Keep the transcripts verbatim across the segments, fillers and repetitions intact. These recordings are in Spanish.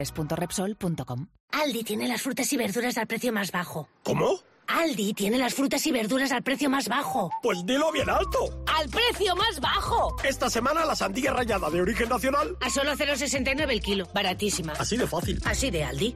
punto repsol punto com. Aldi tiene las frutas y verduras al precio más bajo. ¿Cómo? Aldi tiene las frutas y verduras al precio más bajo. Pues dilo bien alto. ¡Al precio más bajo! Esta semana la sandía rallada de origen nacional A solo cero coma sesenta y nueve el kilo. Baratísima. así de fácil. Así de Aldi.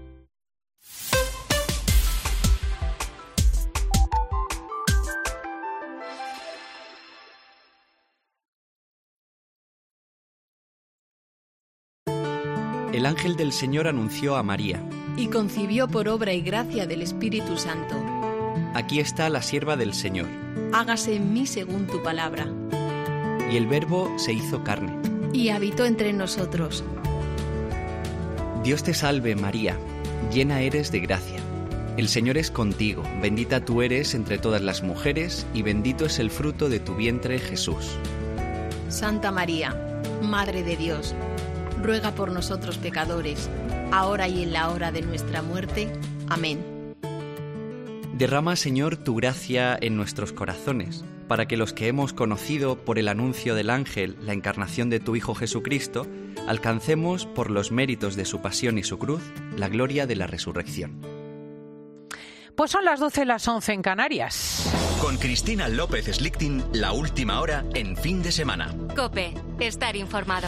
El ángel del Señor anunció a María: y concibió por obra y gracia del Espíritu Santo. Aquí está la sierva del Señor. Hágase en mí según tu palabra. Y el Verbo se hizo carne. Y habitó entre nosotros. Dios te salve, María, llena eres de gracia. El Señor es contigo, bendita tú eres entre todas las mujeres, y bendito es el fruto de tu vientre, Jesús. Santa María, Madre de Dios, ruega por nosotros pecadores, ahora y en la hora de nuestra muerte. Amén. Derrama, Señor, tu gracia en nuestros corazones, para que los que hemos conocido por el anuncio del ángel la encarnación de tu Hijo Jesucristo, alcancemos, por los méritos de su pasión y su cruz, la gloria de la resurrección. Pues son las doce, las once en Canarias. Con Cristina López Slichting, la última hora en fin de semana. COPE, estar informado.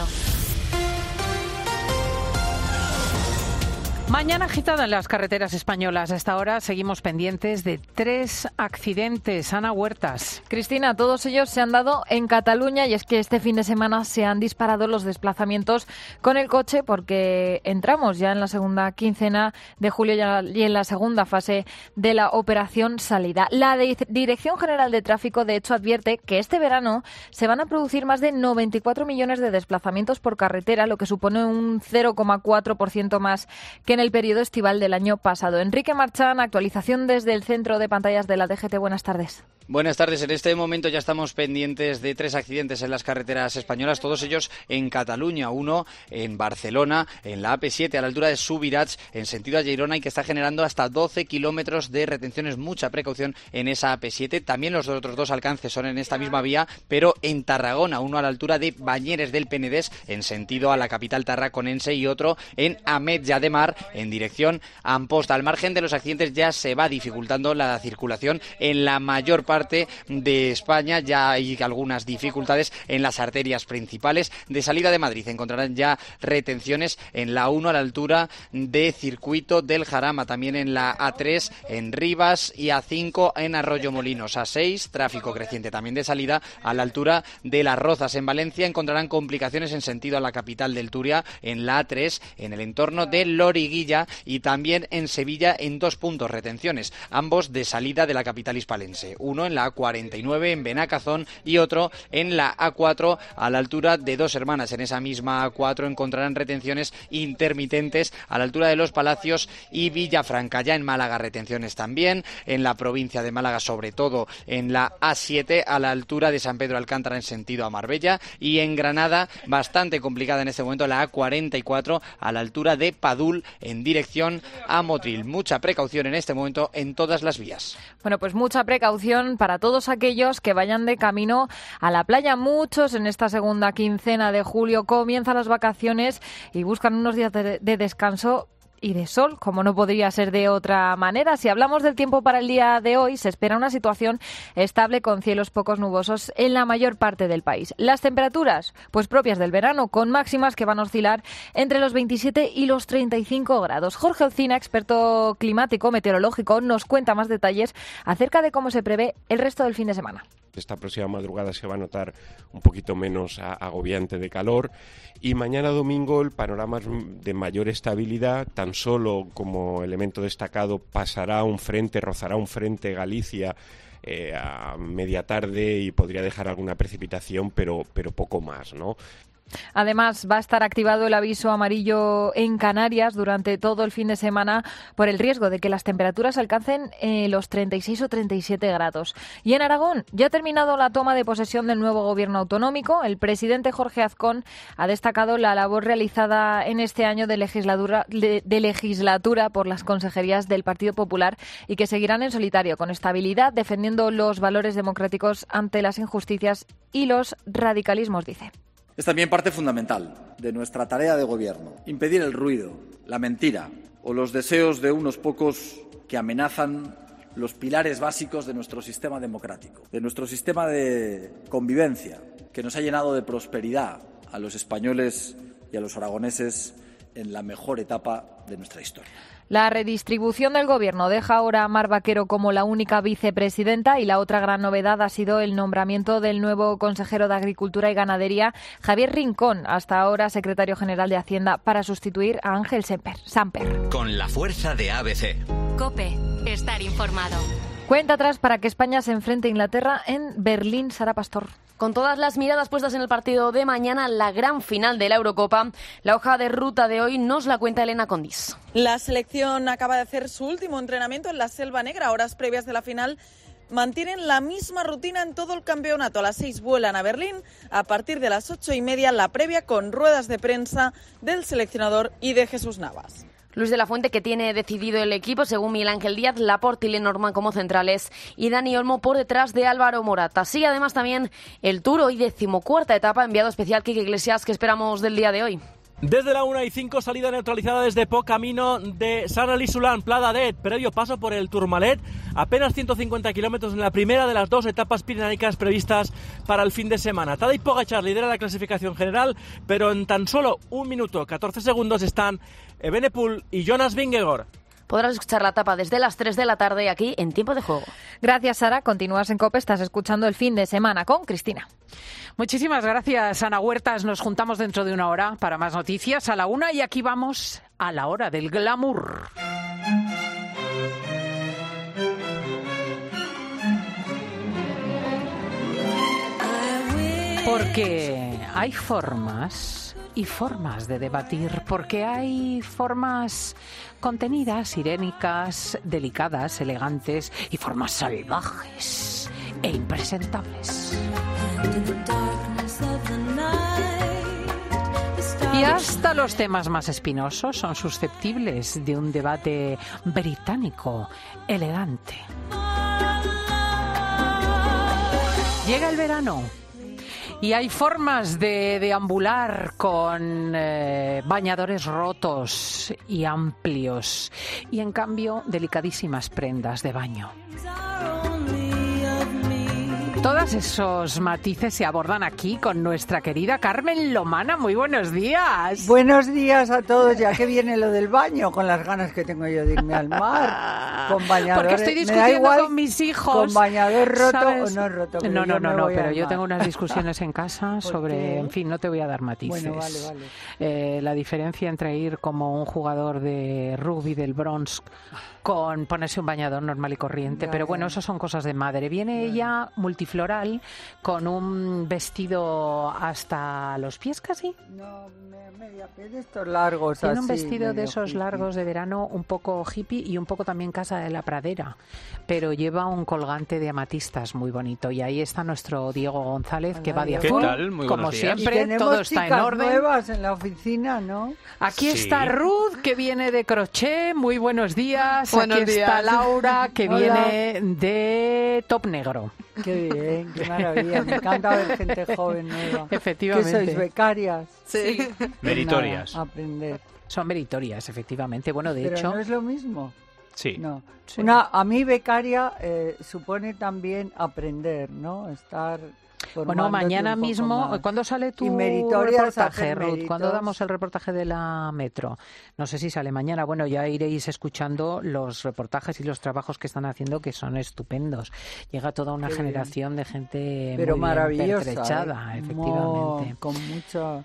Mañana agitada en las carreteras españolas. A esta hora seguimos pendientes de tres accidentes. Ana Huertas. Cristina, todos ellos se han dado en Cataluña, y es que este fin de semana se han disparado los desplazamientos con el coche porque entramos ya en la segunda quincena de julio y en la segunda fase de la operación salida. La Dirección General de Tráfico, de hecho, advierte que este verano se van a producir más de noventa y cuatro millones de desplazamientos por carretera, lo que supone un cero coma cuatro por ciento más que en el periodo estival del año pasado. Enrique Marchán, actualización desde el centro de pantallas de la D G T. Buenas tardes. Buenas tardes. En este momento ya estamos pendientes de tres accidentes en las carreteras españolas, todos ellos en Cataluña. Uno en Barcelona, en la A P siete, a la altura de Subirats, en sentido a Girona, y que está generando hasta doce kilómetros de retenciones. Mucha precaución en esa A P siete. También los otros dos alcances son en esta misma vía, pero en Tarragona, uno a la altura de Bañeres del Penedès, en sentido a la capital tarraconense, y otro en Ametlla de Mar, en dirección a Amposta. Al margen de los accidentes ya se va dificultando la circulación en la mayor parte de España. Ya hay algunas dificultades en las arterias principales. De salida de Madrid encontrarán ya retenciones en la uno a la altura de Circuito del Jarama, también en la A tres en Rivas, y A cinco en Arroyo Molinos. A seis, tráfico creciente también de salida a la altura de Las Rozas. En Valencia encontrarán complicaciones en sentido a la capital del Turia, en la A tres, en el entorno de Loriguilla, y también en Sevilla en dos puntos retenciones, ambos de salida de la capital hispalense. Uno en la A cuarenta y nueve en Benacazón, y otro en la A cuatro a la altura de Dos Hermanas. En esa misma A cuatro encontrarán retenciones intermitentes a la altura de Los Palacios y Villafranca. Ya en Málaga retenciones también, en la provincia de Málaga, sobre todo en la A siete a la altura de San Pedro Alcántara en sentido a Marbella, y en Granada bastante complicada en este momento la A cuarenta y cuatro a la altura de Padul en dirección a Motril. Mucha precaución en este momento en todas las vías. Bueno, pues mucha precaución para todos aquellos que vayan de camino a la playa. Muchos en esta segunda quincena de julio comienzan las vacaciones y buscan unos días de, de descanso y de sol, como no podría ser de otra manera. Si hablamos del tiempo para el día de hoy, se espera una situación estable con cielos pocos nubosos en la mayor parte del país. Las temperaturas, pues propias del verano, con máximas que van a oscilar entre los veintisiete y los treinta y cinco grados. Jorge Olcina, experto climático meteorológico, nos cuenta más detalles acerca de cómo se prevé el resto del fin de semana. Esta próxima madrugada se va a notar un poquito menos agobiante de calor, y mañana domingo el panorama es de mayor estabilidad. Tan solo como elemento destacado pasará un frente, rozará un frente Galicia eh, a media tarde, y podría dejar alguna precipitación, pero, pero poco más, ¿no? Además, va a estar activado el aviso amarillo en Canarias durante todo el fin de semana por el riesgo de que las temperaturas alcancen eh, los treinta y seis o treinta y siete grados. Y en Aragón ya ha terminado la toma de posesión del nuevo gobierno autonómico. El presidente Jorge Azcón ha destacado la labor realizada en este año de legislatura, de, de legislatura por las consejerías del Partido Popular, y que seguirán en solitario, con estabilidad, defendiendo los valores democráticos ante las injusticias y los radicalismos, dice. Es también parte fundamental de nuestra tarea de gobierno, impedir el ruido, la mentira o los deseos de unos pocos que amenazan los pilares básicos de nuestro sistema democrático, de nuestro sistema de convivencia, que nos ha llenado de prosperidad a los españoles y a los aragoneses en la mejor etapa de nuestra historia. La redistribución del Gobierno deja ahora a Mar Vaquero como la única vicepresidenta y la otra gran novedad ha sido el nombramiento del nuevo consejero de Agricultura y Ganadería, Javier Rincón, hasta ahora secretario general de Hacienda, para sustituir a Ángel Samper. Con la fuerza de A B C. COPE. Estar informado. Cuenta atrás para que España se enfrente a Inglaterra en Berlín. Sara Pastor. Con todas las miradas puestas en el partido de mañana, la gran final de la Eurocopa, la hoja de ruta de hoy nos la cuenta Elena Condis. La selección acaba de hacer su último entrenamiento en la Selva Negra, horas previas de la final. Mantienen la misma rutina en todo el campeonato. A las seis vuelan a Berlín, a partir de las ocho y media la previa con ruedas de prensa del seleccionador y de Jesús Navas. Luis de la Fuente, que tiene decidido el equipo, según Miguel Ángel Díaz, Laporte y Lenormand como centrales y Dani Olmo por detrás de Álvaro Morata. Sí, además también el Tour, hoy decimocuarta etapa, enviado especial Quique Iglesias, que esperamos del día de hoy. Desde la una y cinco, salida neutralizada desde Po, camino de Sant Alí-Solà, Pladadet, previo paso por el Tourmalet, apenas ciento cincuenta kilómetros en la primera de las dos etapas pirenaicas previstas para el fin de semana. Tadej Pogačar lidera la clasificación general, pero en tan solo un minuto catorce segundos están Evenepoel y Jonas Vingegaard. Podrás escuchar la etapa desde las tres de la tarde aquí en Tiempo de Juego. Gracias, Sara. Continúas en COPE, estás escuchando el fin de semana con Cristina. Muchísimas gracias, Ana Huertas. Nos juntamos dentro de una hora para más noticias a la una y aquí vamos a la hora del glamour. Porque hay formas y formas de debatir, porque hay formas contenidas, irénicas, delicadas, elegantes y formas salvajes e impresentables. Y hasta los temas más espinosos son susceptibles de un debate británico, elegante. Llega el verano. Y hay formas de deambular con eh, bañadores rotos y amplios y, en cambio, delicadísimas prendas de baño. Todos esos matices se abordan aquí con nuestra querida Carmen Lomana. Muy buenos días. Buenos días a todos. Ya que viene lo del baño, con las ganas que tengo yo de irme al mar, con bañadores. Porque estoy discutiendo igual, con mis hijos. Con bañador roto ¿sabes? o no roto. No, no, no, no, pero yo mar. tengo unas discusiones en casa sobre, qué? en fin, no te voy a dar matices. Bueno, vale, vale. Eh, la diferencia entre ir como un jugador de rugby del Bronx con ponerse un bañador normal y corriente, ya, pero bueno, ya. Eso son cosas de madre. Viene ya. Ella multifloral con un vestido hasta los pies casi. No, me, media pies de estos largos. Tiene así, un vestido de esos hippie. largos de verano, un poco hippie y un poco también Casa de la Pradera, pero lleva un colgante de amatistas muy bonito. Y ahí está nuestro Diego González, Hola, que va de azul, tal? Muy como días. siempre, todo está en orden. Nuevas en la oficina, ¿no? Aquí sí. está Ruth, que viene de crochet. Muy buenos días. Buenos Aquí días. está Laura, que Hola. viene de top negro. Qué bien, qué maravilla. Me encanta ver gente joven nueva. Efectivamente. ¿Qué sois, becarias? Sí. Meritorias. Nada, aprender. Son meritorias, efectivamente. Bueno, de Pero hecho... no es lo mismo. Sí. No. Sí. Una, a mí becaria eh, supone también aprender, ¿no? Estar... Bueno, mañana mismo, ¿cuándo sale tu reportaje, Ruth? ¿Cuándo damos el reportaje de la Metro? No sé si sale mañana. Bueno, ya iréis escuchando los reportajes y los trabajos que están haciendo, que son estupendos. Llega toda una Qué generación bien. de gente Pero muy maravillosa, bien pertrechada, ¿eh? efectivamente. Mo, con mucho...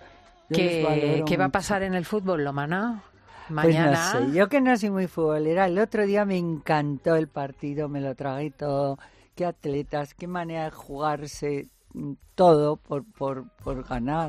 ¿Qué, ¿Qué va a pasar mucho. en el fútbol, Lomana? Mañana. Pues no sé, yo que no soy muy futbolera, el otro día me encantó el partido, me lo tragué todo. Qué atletas, qué manera de jugarse todo por, por, por ganar.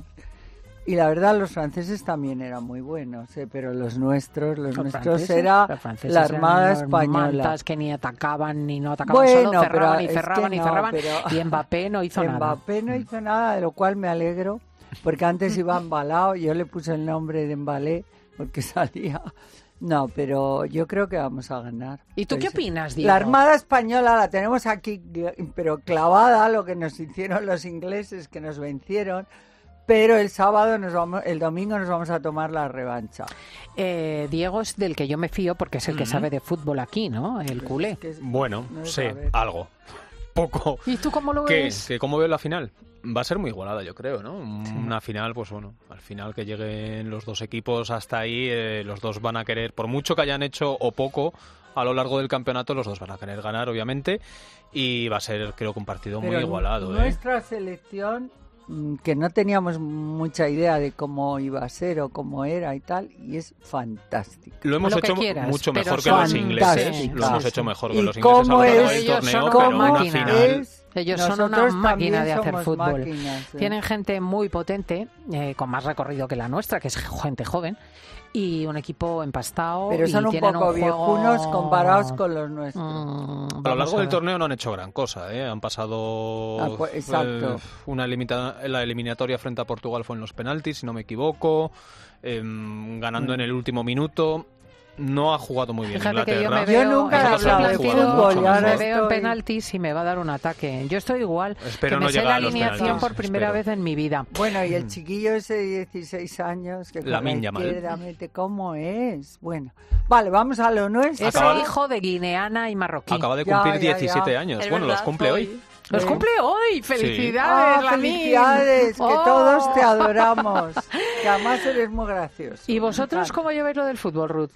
Y la verdad, los franceses también eran muy buenos, ¿eh? Pero los nuestros, los, los nuestros era la Armada Española. Que ni atacaban ni no atacaban, bueno, solo cerraban y es cerraban que y no, cerraban. Pero... Y Mbappé no hizo Mbappé nada. Mbappé no hizo nada, de lo cual me alegro, porque antes iba embalado, yo le puse el nombre de Embalé, porque salía... No, pero yo creo que vamos a ganar. ¿Y tú pues, qué opinas, Diego? La Armada Española la tenemos aquí, pero clavada, lo que nos hicieron los ingleses, que nos vencieron. pero el sábado, nos vamos, el domingo nos vamos a tomar la revancha. Eh, Diego es del que yo me fío porque es el que uh-huh. sabe de fútbol aquí, ¿no? El culé. Es que es, bueno, no sé, saber. algo. Poco. ¿Y tú cómo lo ¿Qué? ves? ¿Que ¿Cómo veo la final? Va a ser muy igualada, yo creo, ¿no? Sí. Una final, pues bueno, al final que lleguen los dos equipos hasta ahí, eh, los dos van a querer, por mucho que hayan hecho o poco a lo largo del campeonato, los dos van a querer ganar, obviamente, y va a ser, creo que un partido Pero muy igualado. Nuestra ¿eh? selección, que no teníamos mucha idea de cómo iba a ser o cómo era y tal, y es fantástica. Lo hemos lo hecho quieras, mucho mejor que los ingleses, lo hemos hecho mejor que ¿Y los ingleses a lo largo del ellos torneo, son pero una una máquina. final... Es, Ellos son Nosotros una máquina de hacer somos fútbol. Máquinas, ¿eh? Tienen gente muy potente, eh, con más recorrido que la nuestra, que es gente joven, y un equipo empastado. Pero son y un poco un viejunos juego... comparados con los nuestros. Mm, a lo largo del torneo no han hecho gran cosa, ¿eh? Han pasado ah, pues, exacto. Eh, una elimita- la eliminatoria frente a Portugal fue en los penaltis, si no me equivoco, eh, ganando mm. en el último minuto. No ha jugado muy bien Fíjate Inglaterra. que yo me veo, yo nunca he hablado de fútbol y ahora me estoy... veo en penaltis y me va a dar un ataque. Yo estoy igual. Espero que no me sé llegar la a los alineación penaltis, por primera espero. vez en mi vida. Bueno, y el chiquillo ese de dieciséis años, que con la izquierda mete, ¿cómo es? Bueno, vale, vamos a lo nuestro. Es el hijo de guineana y marroquí. Acaba de cumplir ya, ya, diecisiete ya. años. Es Bueno, verdad, los cumple hoy. hoy. ¡Los Sí. cumple hoy! ¡Felicidades, Ah, Lamin! felicidades, que Oh. todos te adoramos. Que además eres muy gracioso. ¿Y vosotros Claro. cómo lleváis lo del fútbol, Ruth?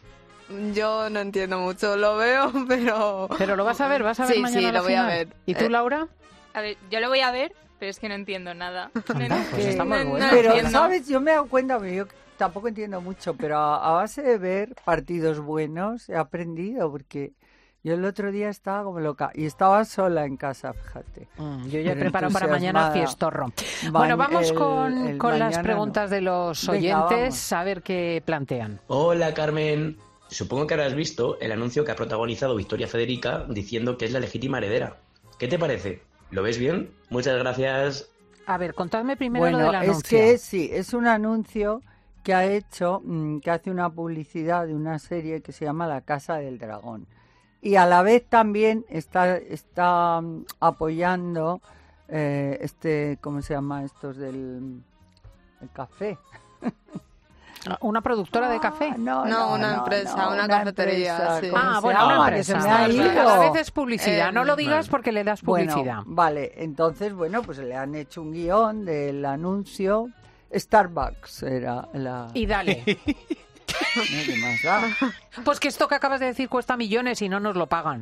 Yo no entiendo mucho, lo veo, pero... Pero lo vas a ver, vas a ver sí, mañana sí, la lo voy final. a ver. ¿Y tú, Eh, Laura? A ver, yo lo voy a ver, pero es que no entiendo nada. No, Pues está muy no- bueno. no Pero, entiendo. ¿sabes? Yo me he dado cuenta, pero yo tampoco entiendo mucho, pero a, a base de ver partidos buenos he aprendido, porque yo el otro día estaba como loca y estaba sola en casa, fíjate. Mm, yo ya he Pero preparado para mañana entusiasmada. fiestorro. Ma- Bueno, vamos el- con, el con las mañana preguntas no. de los Venga, oyentes, a ver qué plantean. Hola, Carmen. Supongo que habrás visto el anuncio que ha protagonizado Victoria Federica diciendo que es la legítima heredera. ¿Qué te parece? ¿Lo ves bien? Muchas gracias. A ver, contadme primero Bueno, lo del anuncio. es que sí, es un anuncio que ha hecho, mmm, que hace una publicidad de una serie que se llama La Casa del Dragón. Y a la vez también está, está mm, apoyando eh, este, ¿cómo se llama? Estos del el café. ¿Una productora de café? No, No, una empresa, no, una cafetería, empresa, sí. ¿cómo Ah, se bueno, llama? una Que se empresa. me ha ido. Cada vez es publicidad, Eh, no lo digas vale. porque le das publicidad. Bueno, vale, entonces, bueno, pues le han hecho un guión del anuncio. Starbucks era la... Y dale. No, ¿qué más da? Pues que esto que acabas de decir cuesta millones y no nos lo pagan.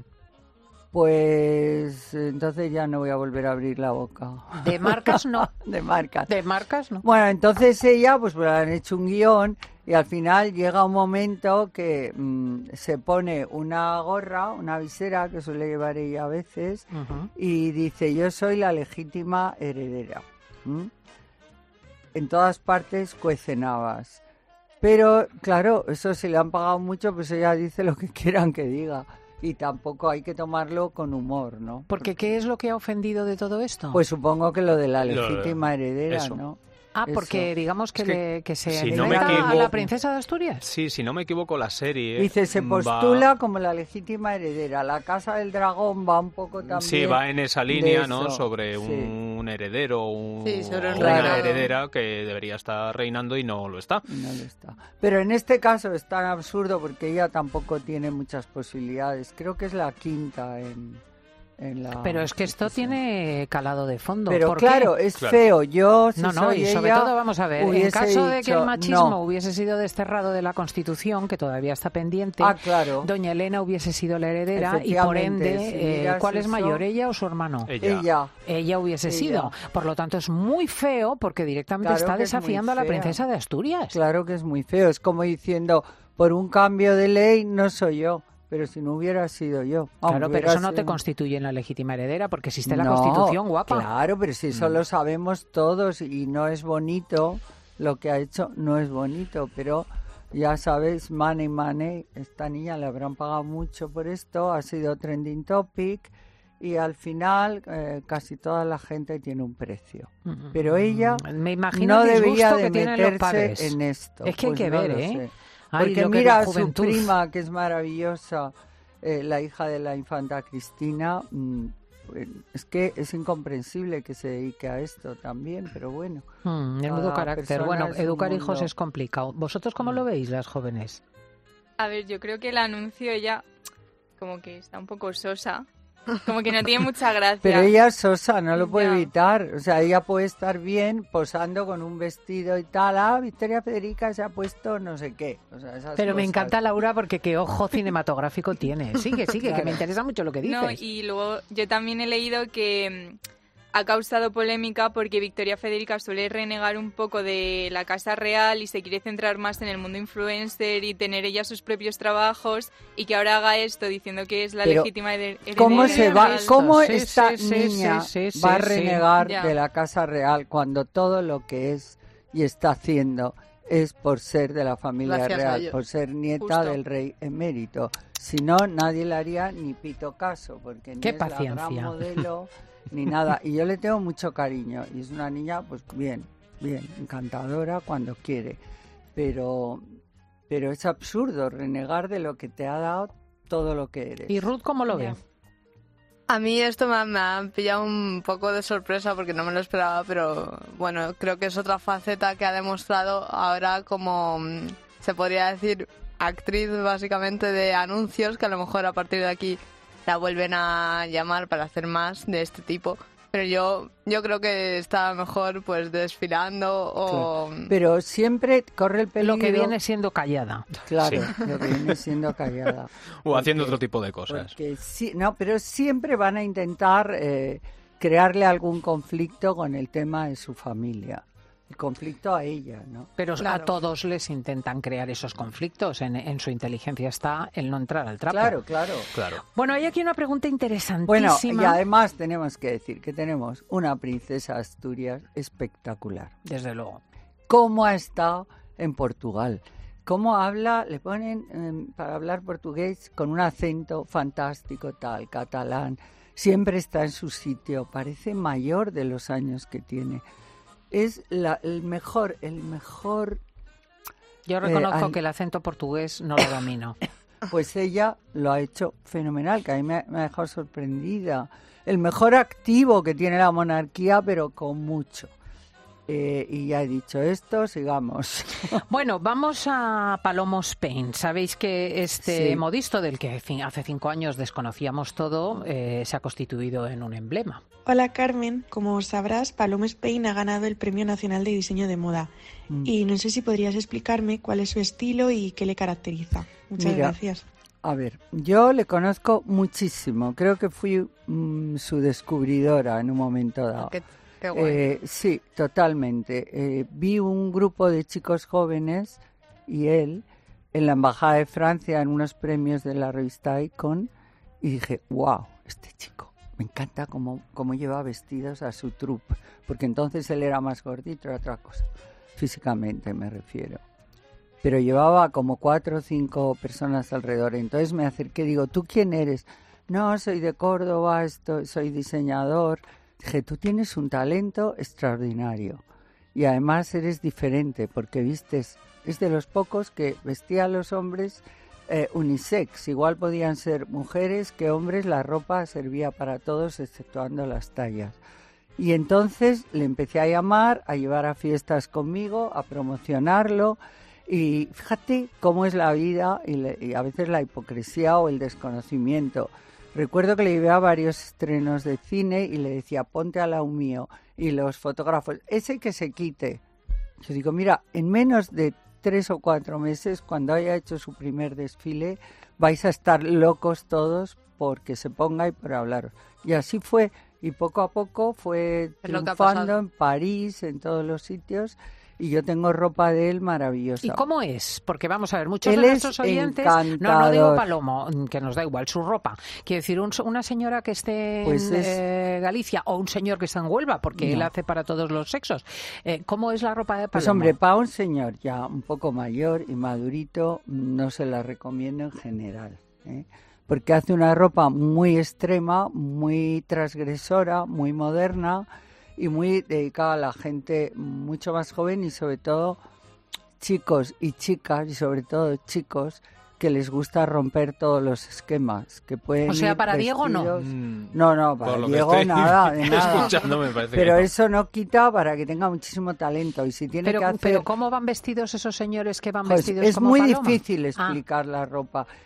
Pues entonces ya no voy a volver a abrir la boca. De marcas no. De marcas. De marcas no. Bueno, entonces ella, pues le han hecho un guión y al final llega un momento que mmm, se pone una gorra, una visera que suele llevar ella a veces, Uh-huh. y dice, yo soy la legítima heredera. ¿Mm? En todas partes cuecen habas. Pero, claro, eso si le han pagado mucho, pues ella dice lo que quieran que diga. Y tampoco hay que tomarlo con humor, ¿no? Porque ¿qué es lo que ha ofendido de todo esto? Pues supongo que lo de la Lo- legítima heredera, eso. ¿no? Ah, porque Eso. digamos que, Es que, le- que se si no me hereda a equivoco- la princesa de Asturias. Sí, si no me equivoco, la serie... Dice, se va- postula como la legítima heredera. La Casa del Dragón va un poco también... Sí, va en esa de línea, ¿no? eso, Sobre sí. un heredero un, Sí, sobre un o una reinado. heredera que debería estar reinando y no lo está. No lo está. Pero en este caso es tan absurdo porque ella tampoco tiene muchas posibilidades. Creo que es la quinta en, en la... Pero es que esto tiene calado de fondo. Pero ¿Por claro, qué? es feo. Yo, si No, no, soy y sobre ella, todo vamos a ver, en hubiese caso de que dicho, el machismo no. hubiese sido desterrado de la Constitución, que todavía está pendiente, Ah, claro. doña Elena hubiese sido la heredera y por Efectivamente, ende, si eh, miras ¿cuál es eso- mayor, ella o su hermano? Ella. Ella. Ella hubiese Ella. sido. Por lo tanto, es muy feo porque directamente Claro está que es muy desafiando a la fea. princesa de Asturias. Claro que es muy feo. Es como diciendo, por un cambio de ley no soy yo. Pero si no hubiera sido yo. Claro, Aunque pero hubiera eso no te sido- constituye en la legítima heredera porque existe la No, Constitución, guapa. Claro, pero si eso Mm. lo sabemos todos y no es bonito, lo que ha hecho no es bonito, pero ya sabes, money, money, esta niña le habrán pagado mucho por esto, ha sido trending topic y al final eh, casi toda la gente tiene un precio. Mm. Pero ella Me imagino no el disgusto debería de que tienen los padres. meterse en esto. Es que hay Pues que no ver, lo ¿eh? sé. Ay, Porque lo que es mira la a su juventud. prima, que es maravillosa, eh, la hija de la infanta Cristina, mm, es que es incomprensible que se dedique a esto también, pero bueno. Mm, menudo carácter. Bueno, educar hijos es complicado. ¿Vosotros cómo lo veis, las jóvenes? A ver, yo creo que el anuncio ella como que está un poco sosa. Como que no tiene mucha gracia. Pero ella es sosa, no lo puede evitar. O sea, ella puede estar bien posando con un vestido y tal. Ah, Victoria Federica se ha puesto no sé qué. O sea, esas Pero cosas. Me encanta, Laura, porque qué ojo cinematográfico tiene. Sigue, sigue, claro. Que me interesa mucho lo que dices. No, y luego yo también he leído que ha causado polémica porque Victoria Federica suele renegar un poco de la Casa Real y se quiere centrar más en el mundo influencer y tener ella sus propios trabajos, y que ahora haga esto diciendo que es la Pero, legítima heredera. ¿Cómo se va? ¿Cómo sí, esta sí, niña sí, sí, va a sí, renegar sí. de la Casa Real cuando todo lo que es y está haciendo es por ser de la familia Gracias real, por ser nieta Justo. del rey emérito? Si no, nadie le haría ni pito caso, porque ni Qué es paciencia. la gran modelo ni nada. Y yo le tengo mucho cariño, y es una niña, pues bien, bien, encantadora cuando quiere, pero, pero es absurdo renegar de lo que te ha dado todo lo que eres. ¿Y Ruth cómo lo ve? A mí esto me ha, me ha pillado un poco de sorpresa porque no me lo esperaba, pero bueno, creo que es otra faceta que ha demostrado ahora como, se podría decir, actriz básicamente de anuncios, que a lo mejor a partir de aquí la vuelven a llamar para hacer más de este tipo. Pero yo yo creo que está mejor pues desfilando o... Claro. Pero siempre corre el peligro... Lo que viene siendo callada. Claro, Sí. lo que viene siendo callada. O Porque- haciendo otro tipo de cosas. porque sí, no, pero siempre van a intentar eh, crearle algún conflicto con el tema de su familia. El conflicto a ella, ¿no? Pero Claro. a todos les intentan crear esos conflictos. En, en su inteligencia está el no entrar al trapo. Claro, claro. Claro. Bueno, hay aquí una pregunta interesantísima. Bueno, y además tenemos que decir que tenemos una princesa Asturias espectacular. Desde luego. ¿Cómo ha estado en Portugal? ¿Cómo habla? Le ponen eh, para hablar portugués con un acento fantástico, tal, catalán. Siempre está en su sitio. Parece mayor de los años que tiene. Es la, el mejor, el mejor... Yo reconozco eh, al- que el acento portugués no lo domino. Pues ella lo ha hecho fenomenal, que a mí me ha, me ha dejado sorprendida. El mejor activo que tiene la monarquía, pero con mucho. Eh, y ya he dicho esto, sigamos. Bueno, vamos a Palomo Spain. Sabéis que este Sí. modisto, del que fi- hace cinco años desconocíamos todo, eh, se ha constituido en un emblema. Hola Carmen, como sabrás, Palomo Spain ha ganado el Premio Nacional de Diseño de Moda. Mm. Y no sé si podrías explicarme cuál es su estilo y qué le caracteriza. Muchas Mira, gracias. A ver, yo le conozco muchísimo. Creo que fui mm, su descubridora en un momento dado. Qué, qué guay. Eh, sí, totalmente. Eh, vi un grupo de chicos jóvenes y él en la Embajada de Francia en unos premios de la revista Icon y dije, wow, este chico, me encanta cómo, cómo lleva vestidos a su troupe, porque entonces él era más gordito, era otra cosa, físicamente me refiero. Pero llevaba como cuatro o cinco personas alrededor, entonces me acerqué y digo, ¿tú quién eres? No, soy de Córdoba, estoy, soy diseñador. Dije, tú tienes un talento extraordinario y además eres diferente porque vistes, es de los pocos que vestía a los hombres eh, unisex, igual podían ser mujeres que hombres, la ropa servía para todos exceptuando las tallas. Y entonces le empecé a llamar, a llevar a fiestas conmigo, a promocionarlo y fíjate cómo es la vida y, le, y a veces la hipocresía o el desconocimiento. Recuerdo que le llevé a varios estrenos de cine y le decía, ponte al lado mío. Y los fotógrafos, ese que se quite. Yo digo, mira, en menos de tres o cuatro meses, cuando haya hecho su primer desfile, vais a estar locos todos porque se ponga y por hablar. Y así fue. Y poco a poco fue Es lo que ha triunfando pasado. en París, en todos los sitios. Y yo tengo ropa de él maravillosa. ¿Y cómo es? Porque vamos a ver, muchos Él de es nuestros oyentes... encantador. No, no digo Palomo, que nos da igual su ropa. Quiero decir, un- una señora que esté Pues en es- eh, Galicia o un señor que está en Huelva, porque No. él hace para todos los sexos. Eh, ¿Cómo es la ropa de Palomo? Pues hombre, para un señor ya un poco mayor y madurito, no se la recomiendo en general, ¿eh? Porque hace una ropa muy extrema, muy transgresora, muy moderna y muy dedicada a la gente mucho más joven y sobre todo chicos y chicas y sobre todo chicos que les gusta romper todos los esquemas, que pueden O sea, ir para Diego no. vestidos- Mm. No, no, para Diego nada, de nada. escuchando, me parece que Pero no. eso no quita para que tenga muchísimo talento y si tiene Pero, que hacer... pero ¿cómo van vestidos esos señores que van Pues vestidos es como muy paloma? difícil Ah. explicar la ropa.